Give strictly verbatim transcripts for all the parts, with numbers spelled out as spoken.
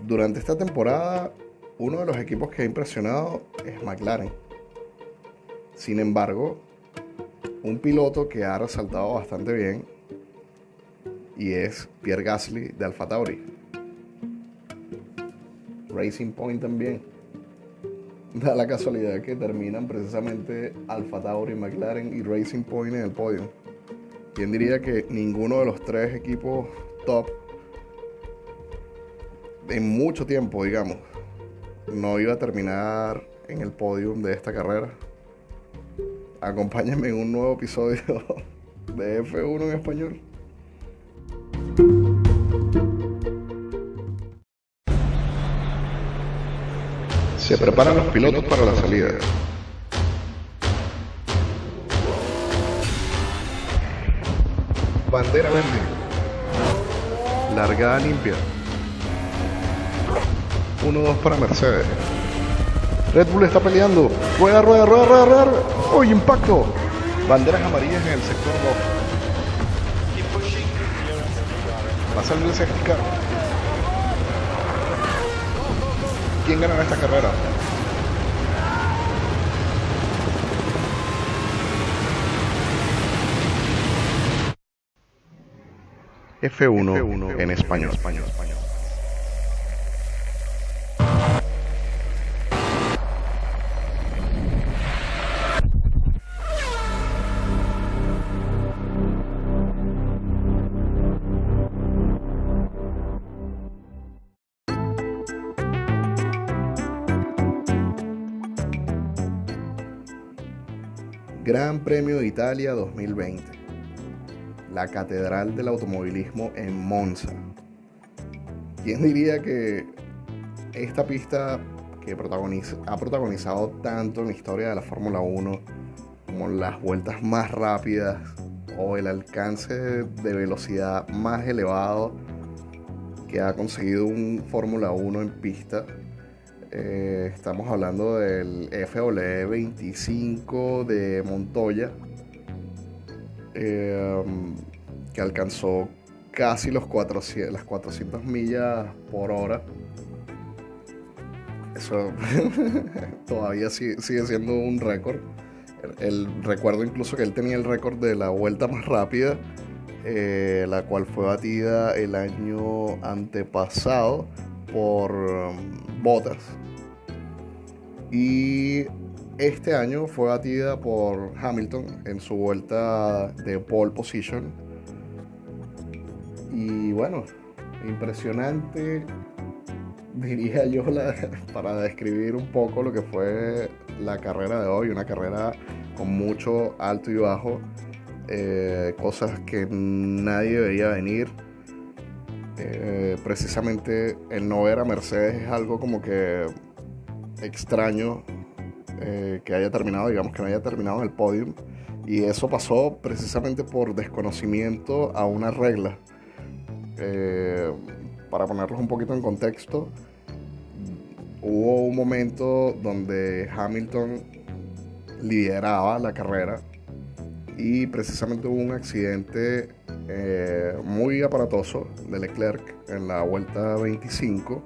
Durante esta temporada, uno de los equipos que ha impresionado es McLaren. Sin embargo, un piloto que ha resaltado bastante bien y es Pierre Gasly de AlphaTauri. Racing Point también. Da la casualidad que terminan precisamente AlphaTauri, McLaren y Racing Point en el podio. ¿Quién diría que ninguno de los tres equipos top en mucho tiempo, digamos, no iba a terminar en el podio de esta carrera? Acompáñenme en un nuevo episodio de F uno en español. Se preparan los pilotos para la salida. Bandera verde. Largada limpia. uno dos para Mercedes. Red Bull está peleando. Rueda, rueda, rueda, rueda, rueda. ¡Uy, impacto! Banderas amarillas en el sector rojo. Va a salir el safety car. ¿Quién ganará esta carrera? F uno, F uno en español. En español. Gran Premio de Italia dos mil veinte. La catedral del automovilismo en Monza. ¿Quién diría que esta pista que protagoniza, ha protagonizado tanto en la historia de la Fórmula uno como las vueltas más rápidas o el alcance de velocidad más elevado que ha conseguido un Fórmula uno en pista? Eh, estamos hablando del F W veinticinco de Montoya, eh, que alcanzó casi los cuatrocientos, las cuatrocientas millas por hora. Eso todavía sigue, sigue siendo un récord. El, el, recuerdo incluso que él tenía el récord de la vuelta más rápida, eh, la cual fue batida el año antepasado por um, Bottas. Y este año fue batida por Hamilton en su vuelta de pole position. Y bueno, impresionante, diría yo, la, para describir un poco lo que fue la carrera de hoy. Una carrera con mucho alto y bajo, eh, cosas que nadie veía venir. Eh, precisamente el no ver a Mercedes es algo como que extraño, eh, que haya terminado, digamos que no haya terminado en el podium, y eso pasó precisamente por desconocimiento a una regla. Eh, para ponerlos un poquito en contexto, hubo un momento donde Hamilton lideraba la carrera y precisamente hubo un accidente eh, muy aparatoso de Leclerc en la vuelta veinticinco.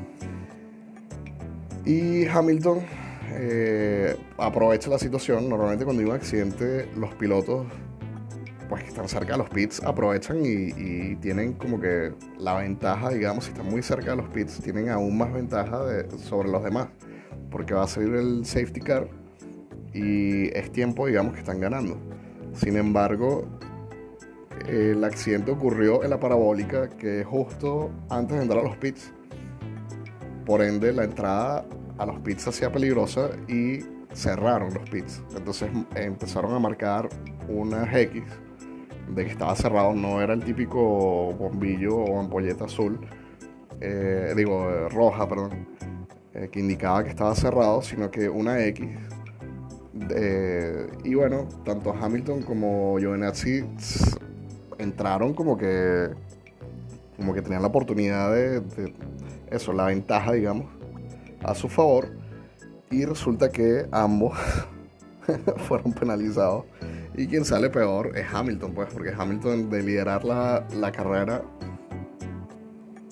Y Hamilton eh, aprovecha la situación. Normalmente cuando hay un accidente, los pilotos, pues que están cerca de los pits, aprovechan y, y tienen como que la ventaja, digamos, si están muy cerca de los pits, tienen aún más ventaja de, sobre los demás, porque va a salir el safety car y es tiempo, digamos, que están ganando. Sin embargo, el accidente ocurrió en la parabólica, que es justo antes de entrar a los pits. Por ende, la entrada a los pits se hacía peligrosa y cerraron los pits. Entonces empezaron a marcar unas X de que estaba cerrado. No era el típico bombillo o ampolleta azul, eh, digo, eh, roja, perdón, eh, que indicaba que estaba cerrado, sino que una X. Eh, y bueno, tanto Hamilton como Giovinazzi entraron como que, como que tenían la oportunidad de, de eso, la ventaja, digamos, a su favor, y resulta que ambos fueron penalizados, y quien sale peor es Hamilton, pues, porque Hamilton, de liderar la, la carrera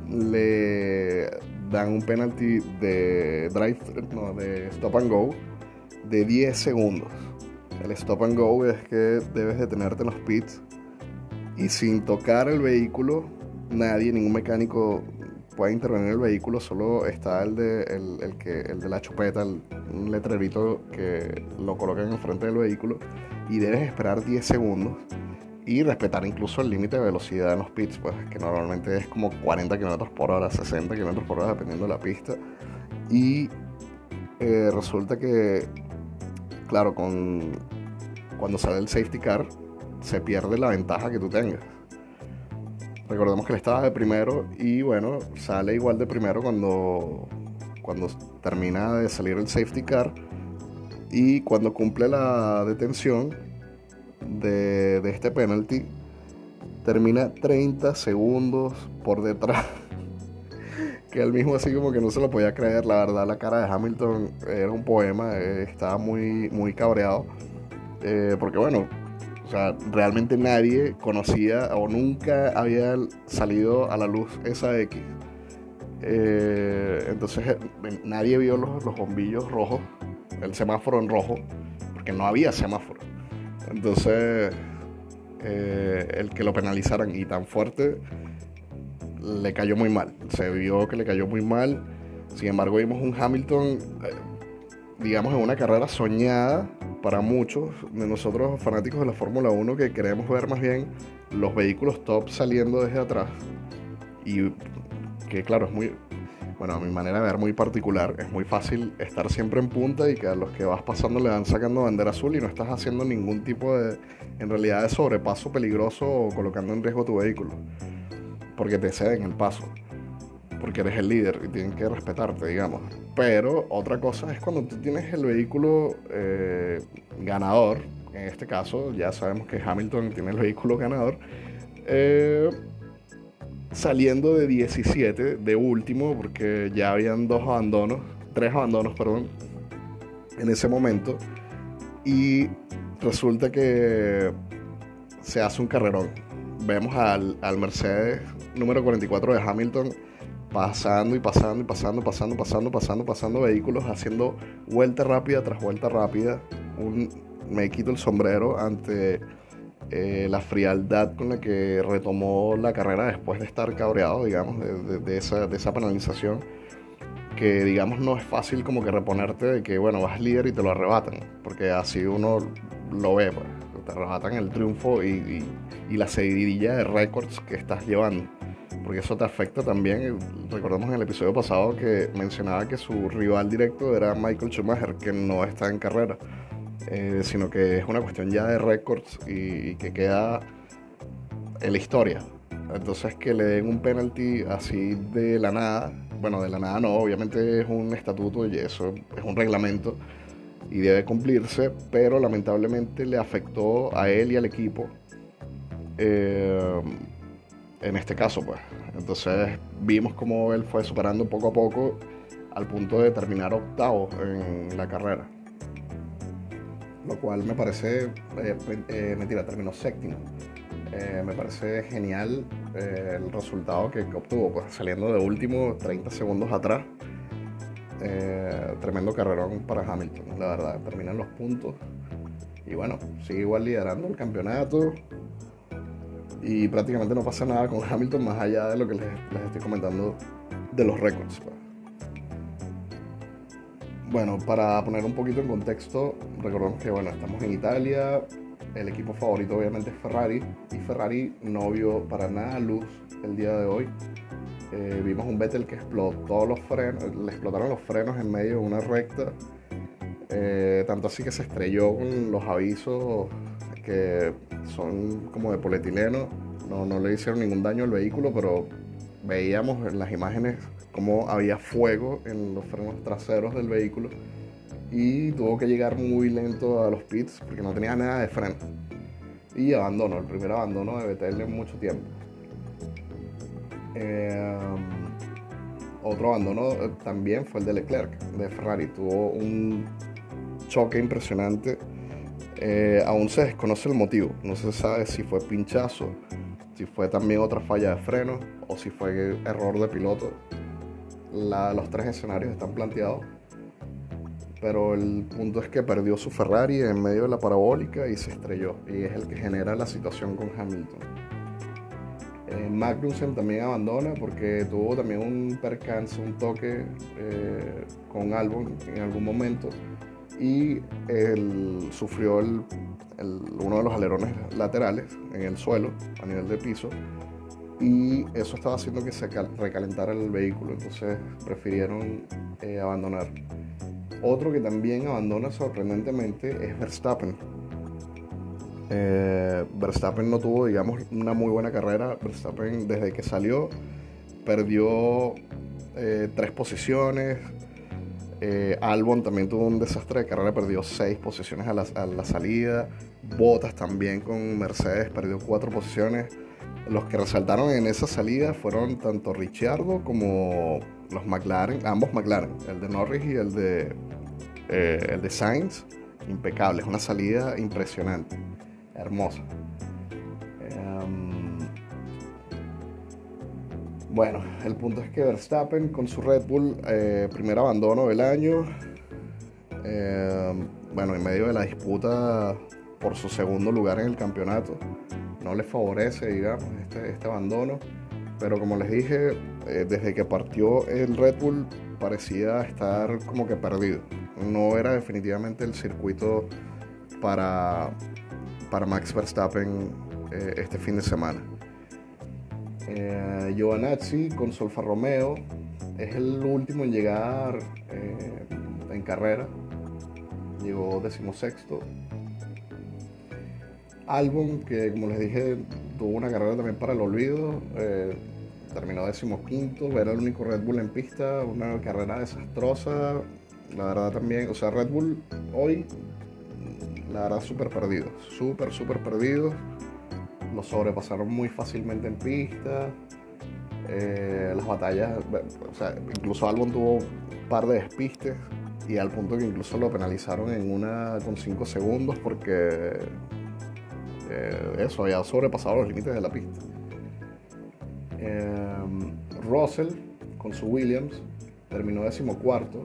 le dan un penalty de drive, no, de stop and go de diez segundos. El stop and go es que debes detenerte en los pits y sin tocar el vehículo, nadie, ningún mecánico puede intervenir en el vehículo, solo está el de, el, el que, el de la chupeta, el, un letrerito que lo colocan en el frente del vehículo, y debes esperar diez segundos y respetar incluso el límite de velocidad en los pits, pues, que normalmente es como cuarenta kilómetros por hora, sesenta kilómetros por hora, dependiendo de la pista. Y eh, resulta que, claro, con, cuando sale el safety car, se pierde la ventaja que tú tengas. Recordemos que él estaba de primero y bueno, sale igual de primero cuando, cuando termina de salir el safety car, y cuando cumple la detención de, de este penalty, termina treinta segundos por detrás. Que él mismo así como que no se lo podía creer. La verdad, la cara de Hamilton era un poema. eh, estaba muy, muy cabreado, eh, porque bueno, o sea, realmente nadie conocía o nunca había salido a la luz esa X. Eh, entonces eh, nadie vio los, los bombillos rojos, el semáforo en rojo, porque no había semáforo. Entonces, eh, el que lo penalizaran y tan fuerte le cayó muy mal. Se vio que le cayó muy mal. Sin embargo, vimos un Hamilton, eh, digamos, en una carrera soñada para muchos de nosotros fanáticos de la Fórmula uno, que queremos ver más bien los vehículos top saliendo desde atrás. Y que claro, es muy, bueno, a mi manera de ver, muy particular. Es muy fácil estar siempre en punta y que a los que vas pasando le van sacando bandera azul y no estás haciendo ningún tipo de, en realidad, de sobrepaso peligroso o colocando en riesgo tu vehículo, porque te ceden el paso, porque eres el líder y tienen que respetarte, digamos. Pero otra cosa es cuando tú tienes el vehículo eh, ganador. En este caso ya sabemos que Hamilton tiene el vehículo ganador, eh, saliendo de diecisiete, de último, porque ya habían dos abandonos, tres abandonos, perdón, en ese momento, y resulta que se hace un carrerón. Vemos al, al Mercedes número cuarenta y cuatro de Hamilton pasando y pasando y pasando, pasando, pasando, pasando, pasando vehículos, haciendo vuelta rápida tras vuelta rápida. Un, me quito el sombrero ante eh, la frialdad con la que retomó la carrera después de estar cabreado, digamos, de, de, de, esa, de esa penalización, que digamos no es fácil como que reponerte de que, bueno, vas líder y te lo arrebatan, porque así uno lo ve, pues, te arrebatan el triunfo y, y, y la seguidilla de récords que estás llevando, porque eso te afecta también. Recordemos en el episodio pasado que mencionaba que su rival directo era Michael Schumacher, que no está en carrera, eh, sino que es una cuestión ya de récords y, y que queda en la historia. Entonces, que le den un penalti así de la nada, bueno, de la nada no, obviamente es un estatuto y eso es un reglamento y debe cumplirse, pero lamentablemente le afectó a él y al equipo, eh, en este caso, pues. Entonces vimos cómo él fue superando poco a poco al punto de terminar octavo en la carrera, lo cual me parece, eh, eh, mentira, terminó séptimo. Eh, me parece genial eh, el resultado que, que obtuvo, pues saliendo de último, treinta segundos atrás. Eh, tremendo carrerón para Hamilton, la verdad. Terminan los puntos y bueno, sigue igual liderando el campeonato y prácticamente no pasa nada con Hamilton más allá de lo que les, les estoy comentando de los récords, pues. Bueno, para poner un poquito en contexto, recordemos que bueno, estamos en Italia. El equipo favorito obviamente es Ferrari, y Ferrari no vio para nada luz el día de hoy. Eh, vimos un Vettel que explotó los frenos, le explotaron los frenos en medio de una recta, eh, tanto así que se estrelló con los avisos que son como de polietileno. No, no le hicieron ningún daño al vehículo, pero veíamos en las imágenes cómo había fuego en los frenos traseros del vehículo y tuvo que llegar muy lento a los pits porque no tenía nada de freno. Y abandonó, el primer abandono de Vettel en mucho tiempo. Eh, otro abandono eh, también fue el de Leclerc, de Ferrari. Tuvo un choque impresionante. Eh, aún se desconoce el motivo. No se sabe si fue pinchazo, si fue también otra falla de freno o si fue error de piloto. La, los tres escenarios están planteados, pero el punto es que perdió su Ferrari en medio de la parabólica y se estrelló, y es el que genera la situación con Hamilton. Eh, Magnussen también abandona porque tuvo también un percance, un toque eh, con Albon en algún momento, y él sufrió el, el, uno de los alerones laterales en el suelo a nivel de piso, y eso estaba haciendo que se recalentara el vehículo, entonces prefirieron eh, abandonar. Otro que también abandona sorprendentemente es Verstappen. Eh, Verstappen no tuvo, digamos, una muy buena carrera. Verstappen, desde que salió, perdió eh, tres posiciones. Eh, Albon también tuvo un desastre de carrera, perdió seis posiciones a la, a la salida. Bottas también con Mercedes perdió cuatro posiciones. Los que resaltaron en esa salida fueron tanto Ricciardo como los McLaren, ambos McLaren, el de Norris y el de, eh, el de Sainz. Impecable, es una salida impresionante, hermosa. Um, bueno, el punto es que Verstappen con su Red Bull, eh, primer abandono del año, eh, bueno, en medio de la disputa por su segundo lugar en el campeonato, no le favorece, digamos, este, este abandono, pero como les dije, eh, desde que partió el Red Bull parecía estar como que perdido. No era definitivamente el circuito para, para Max Verstappen eh, este fin de semana. Eh, Giovinazzi con su Alfa Romeo es el último en llegar eh, en carrera, llegó decimosexto. Albon, que como les dije tuvo una carrera también para el olvido, eh, terminó decimoquinto, era el único Red Bull en pista, una carrera desastrosa, la verdad también, o sea, Red Bull hoy, la verdad, súper perdidos, súper, súper perdidos, los sobrepasaron muy fácilmente en pista, eh, las batallas, o sea, incluso Albon tuvo un par de despistes, y al punto que incluso lo penalizaron en una con cinco segundos porque eh, eso había sobrepasado los límites de la pista. Eh, Russell con su Williams terminó decimocuarto.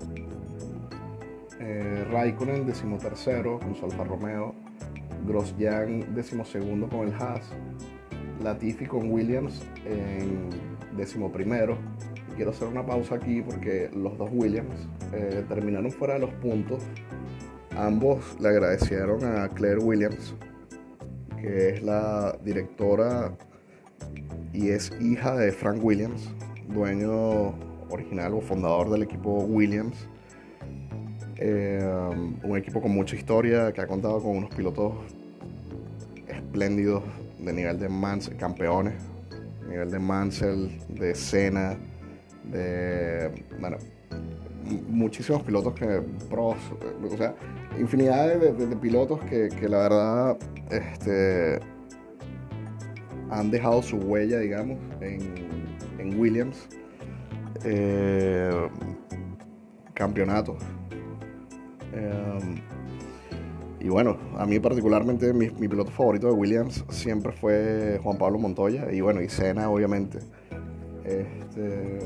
Eh, Raikkonen decimotercero con su Alfa Romeo. Grosjean decimosegundo con el Haas. Latifi con Williams en decimoprimero. Quiero hacer una pausa aquí porque los dos Williams eh, terminaron fuera de los puntos. Ambos le agradecieron a Claire Williams, que es la directora y es hija de Frank Williams, dueño original o fundador del equipo Williams. Eh, un equipo con mucha historia, que ha contado con unos pilotos espléndidos de nivel de Mansell, campeones, nivel de Mansell, de Senna, de, bueno, muchísimos pilotos que pros, o sea, infinidad de, de, de pilotos que, que la verdad este, han dejado su huella, digamos, en, en Williams. Eh, campeonatos. Eh, y bueno, a mí particularmente mi, mi piloto favorito de Williams siempre fue Juan Pablo Montoya, y bueno, y Senna obviamente. Este,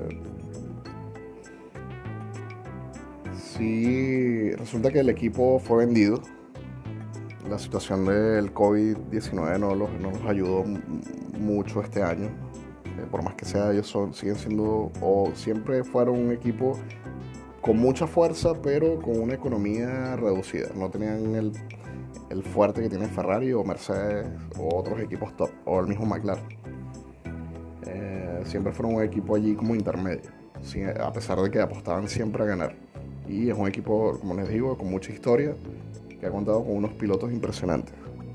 sí, resulta que el equipo fue vendido. La situación del COVID diecinueve no los, no los ayudó m- mucho este año. Eh, por más que sea, ellos son, siguen siendo, o siempre fueron un equipo con mucha fuerza, pero con una economía reducida. No tenían el, el fuerte que tiene Ferrari o Mercedes o otros equipos top, o el mismo McLaren. Eh, siempre fueron un equipo allí como intermedio, sin, a pesar de que apostaban siempre a ganar. Y es un equipo, como les digo, con mucha historia, que ha contado con unos pilotos impresionantes.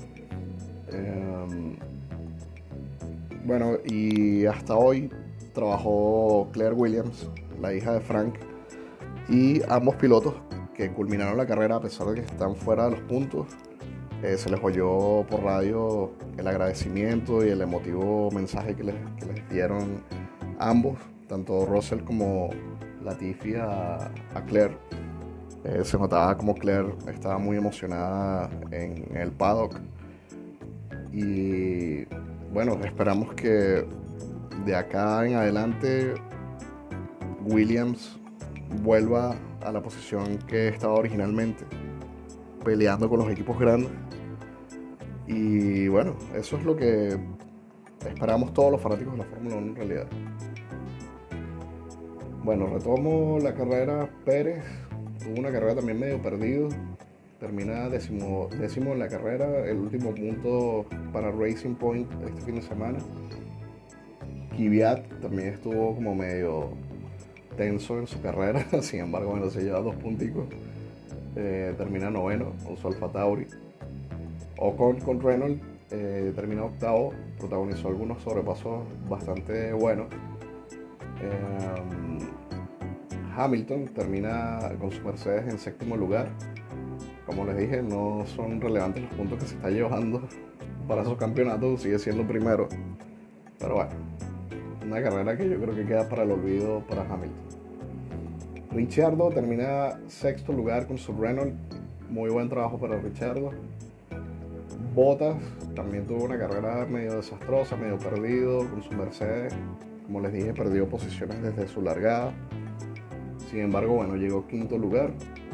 Eh, bueno, y hasta hoy trabajó Claire Williams, la hija de Frank, y ambos pilotos que culminaron la carrera a pesar de que están fuera de los puntos, eh, se les oyó por radio el agradecimiento y el emotivo mensaje que les, que les dieron ambos, tanto Russell como Latifi a, a Claire. Eh, se notaba como Claire estaba muy emocionada en, en el paddock, y bueno, esperamos que de acá en adelante Williams vuelva a la posición que estaba originalmente, peleando con los equipos grandes. Y bueno, eso es lo que esperamos todos los fanáticos de la Fórmula uno en realidad. Bueno, retomo la carrera. Pérez tuvo una carrera también medio perdido. Termina décimo, décimo en la carrera, el último punto para Racing Point este fin de semana. Kvyat también estuvo como medio tenso en su carrera, sin embargo, bueno, se lleva dos punticos. Eh, termina noveno con su Alfa Tauri. Ocon con Renault eh, termina octavo, protagonizó algunos sobrepasos bastante buenos. Eh, Hamilton termina con su Mercedes en séptimo lugar. Como les dije, no son relevantes los puntos que se está llevando para su campeonato, sigue siendo primero. Pero bueno, una carrera que yo creo que queda para el olvido para Hamilton. Ricciardo termina sexto lugar con su Renault, muy buen trabajo para Ricciardo. Bottas también tuvo una carrera medio desastrosa, medio perdido con su Mercedes. Como les dije, perdió posiciones desde su largada. Sin embargo, bueno, llegó quinto lugar.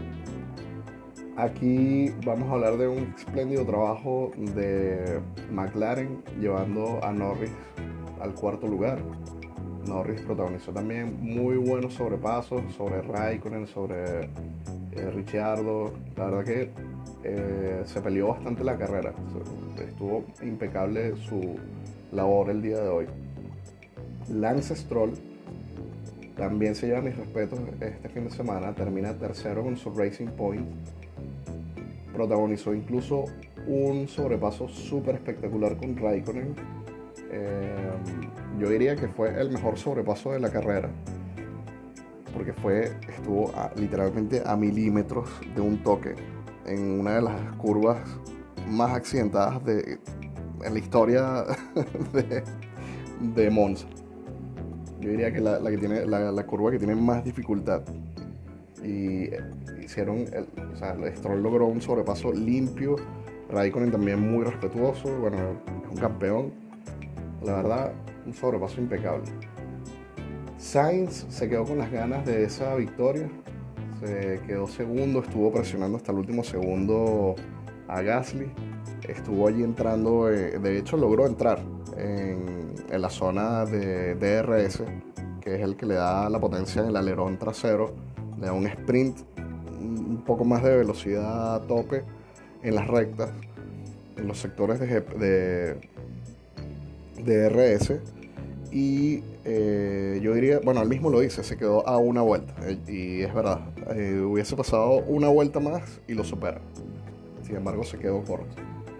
Aquí vamos a hablar de un espléndido trabajo de McLaren llevando a Norris al cuarto lugar. Norris protagonizó también muy buenos sobrepasos sobre Raikkonen, sobre eh, Ricciardo. La verdad que eh, se peleó bastante la carrera. Estuvo impecable su labor el día de hoy. Lance Stroll también se lleva mis respetos este fin de semana. Termina tercero con su Racing Point. Protagonizó incluso un sobrepaso súper espectacular con Raikkonen. Eh, yo diría que fue el mejor sobrepaso de la carrera, porque fue, estuvo a, literalmente a milímetros de un toque en una de las curvas más accidentadas de, en la historia de, de Monza. Yo diría que la, la, que tiene, la, la curva que tiene más dificultad. Y hicieron, el, o sea, Stroll logró un sobrepaso limpio. Raikkonen también muy respetuoso, bueno, es un campeón. La verdad, un sobrepaso impecable. Sainz se quedó con las ganas de esa victoria. Se quedó segundo, estuvo presionando hasta el último segundo a Gasly. Estuvo allí entrando, eh, de hecho logró entrar en, en la zona de D R S, que es el que le da la potencia en el alerón trasero. Le da un sprint, un poco más de velocidad a tope en las rectas, en los sectores de, de, de D R S. Y eh, yo diría, bueno, él mismo lo dice, se quedó a una vuelta. Y es verdad, eh, hubiese pasado una vuelta más y lo supera. Sin embargo, se quedó corto.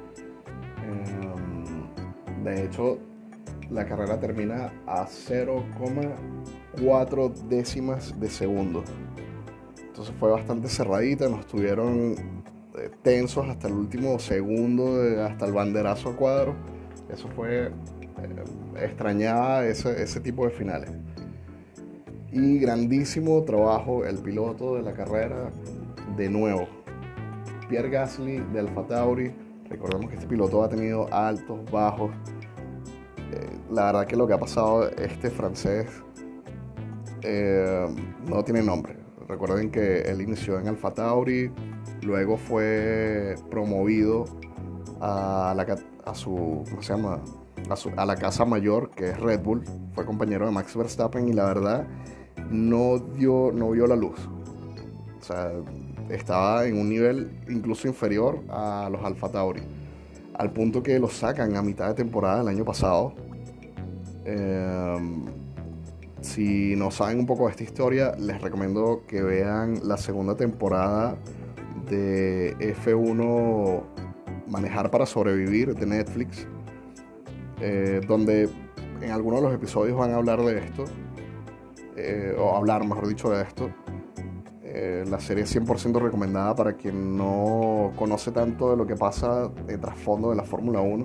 Eh, de hecho, la carrera termina a cero coma cuatro décimas de segundo. Entonces fue bastante cerradita, nos tuvieron eh, tensos hasta el último segundo, eh, hasta el banderazo a cuadro. Eso fue, eh, extrañaba ese, ese tipo de finales. Y grandísimo trabajo el piloto de la carrera, de nuevo, Pierre Gasly de Alfa Tauri. Recordemos que este piloto ha tenido altos, bajos. Eh, la verdad que lo que ha pasado, este francés eh, no tiene nombre. Recuerden que él inició en Alfa Tauri, luego fue promovido a, la, a su, ¿cómo se llama? A, su, a la casa mayor, que es Red Bull. Fue compañero de Max Verstappen y la verdad no dio, no vio la luz. O sea, estaba en un nivel incluso inferior a los Alfa Tauri, al punto que lo sacan a mitad de temporada del año pasado. Eh, Si no saben un poco de esta historia, les recomiendo que vean la segunda temporada de F uno Manejar para Sobrevivir de Netflix, eh, donde en algunos de los episodios van a hablar de esto, eh, o hablar, mejor dicho, de esto. Eh, la serie es cien por ciento recomendada para quien no conoce tanto de lo que pasa de trasfondo de la Fórmula uno.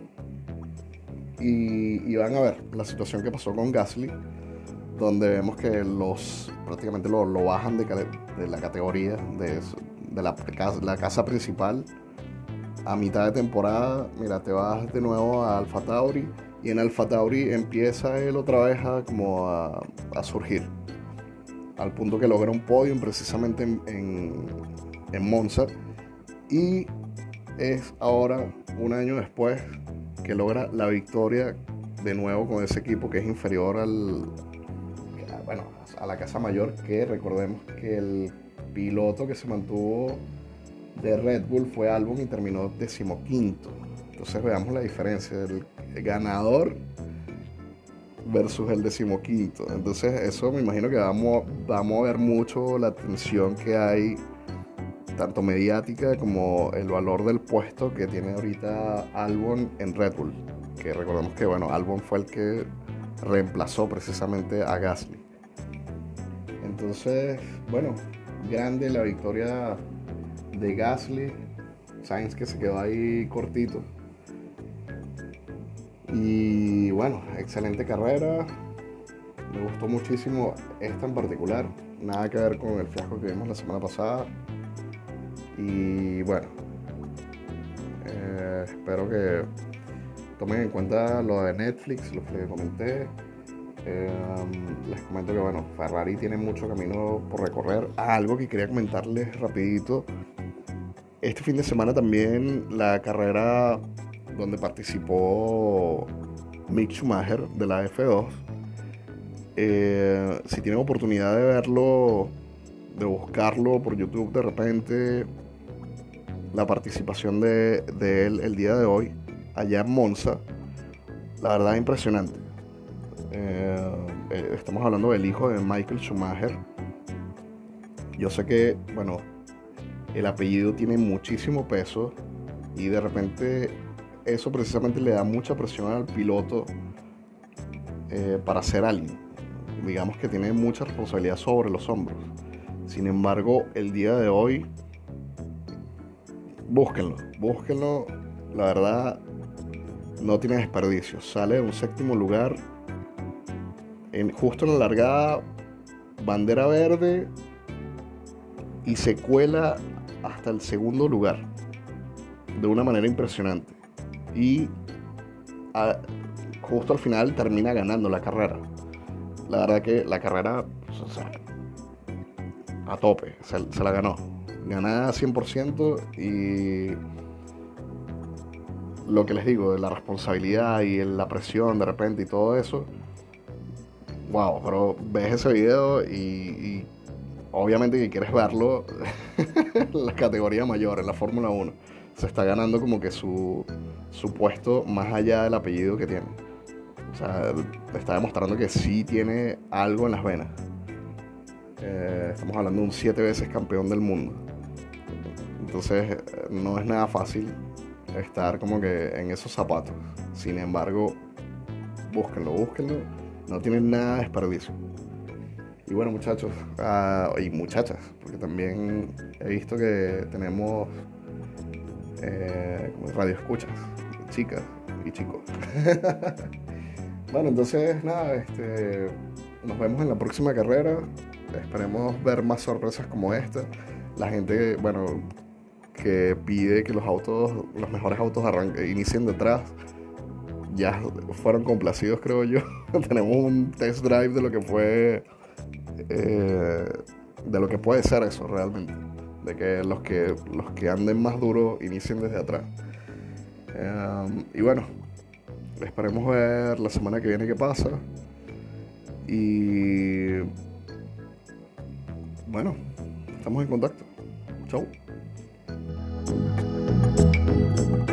Y, y van a ver la situación que pasó con Gasly, donde vemos que los prácticamente lo, lo bajan de, de la categoría de, de la, la casa principal a mitad de temporada, mira, te vas de nuevo a AlphaTauri y en AlphaTauri empieza él otra vez a, como a, a surgir, al punto que logra un podium precisamente en, en, en Monza, y es ahora, un año después, que logra la victoria de nuevo con ese equipo que es inferior al, bueno, a la casa mayor, que recordemos que el piloto que se mantuvo de Red Bull fue Albon y terminó decimoquinto. Entonces veamos la diferencia, el ganador versus el decimoquinto. Entonces eso me imagino que vamos, vamos a ver mucho la tensión que hay, tanto mediática como el valor del puesto que tiene ahorita Albon en Red Bull, que recordemos que bueno, Albon fue el que reemplazó precisamente a Gasly. Entonces, bueno, grande la victoria de Gasly, Sainz que se quedó ahí cortito. Y bueno, excelente carrera, me gustó muchísimo esta en particular, nada que ver con el fiasco que vimos la semana pasada. Y bueno, eh, espero que tomen en cuenta lo de Netflix, lo que comenté. Eh, les comento que bueno, Ferrari tiene mucho camino por recorrer. Ah, algo que quería comentarles rapidito. Este fin de semana también la carrera donde participó Mick Schumacher de la F dos. Eh, si tienen oportunidad de verlo, de buscarlo por YouTube de repente, la participación de, de él el día de hoy allá en Monza, la verdad impresionante. Eh, eh, estamos hablando del hijo de Michael Schumacher. Yo sé que, bueno, el apellido tiene muchísimo peso y de repente eso precisamente le da mucha presión al piloto eh, para ser alguien. Digamos que tiene mucha responsabilidad sobre los hombros. Sin embargo, el día de hoy, búsquenlo, búsquenlo, la verdad no tiene desperdicio. Sale de un séptimo lugar, en, justo en la largada, bandera verde, y se cuela hasta el segundo lugar de una manera impresionante. Y a, justo al final termina ganando la carrera. La verdad que la carrera, pues, o sea, a tope, se, se la ganó. Ganada cien por ciento, y lo que les digo, de la responsabilidad y la presión de repente y todo eso, wow, pero ves ese video y, y obviamente que quieres verlo en la categoría mayor, en la Fórmula uno. Se está ganando como que su, su puesto más allá del apellido que tiene. O sea, está demostrando que sí tiene algo en las venas. Eh, estamos hablando de un siete veces campeón del mundo. Entonces no es nada fácil estar como que en esos zapatos. Sin embargo, búsquenlo, búsquenlo. No tienen nada de desperdicio. Y bueno, muchachos, uh, y muchachas, porque también he visto que tenemos eh, radio escuchas, chicas y chicos. Bueno, entonces nada, este, nos vemos en la próxima carrera. Esperemos ver más sorpresas como esta. La gente, bueno, que pide que los autos, los mejores autos arranquen, inicien detrás, ya fueron complacidos, creo yo. Tenemos un test drive de lo que fue, eh, de lo que puede ser eso realmente, de que los que los que anden más duro inicien desde atrás. Um, y bueno, esperemos ver la semana que viene qué pasa. Y bueno, estamos en contacto. Chau.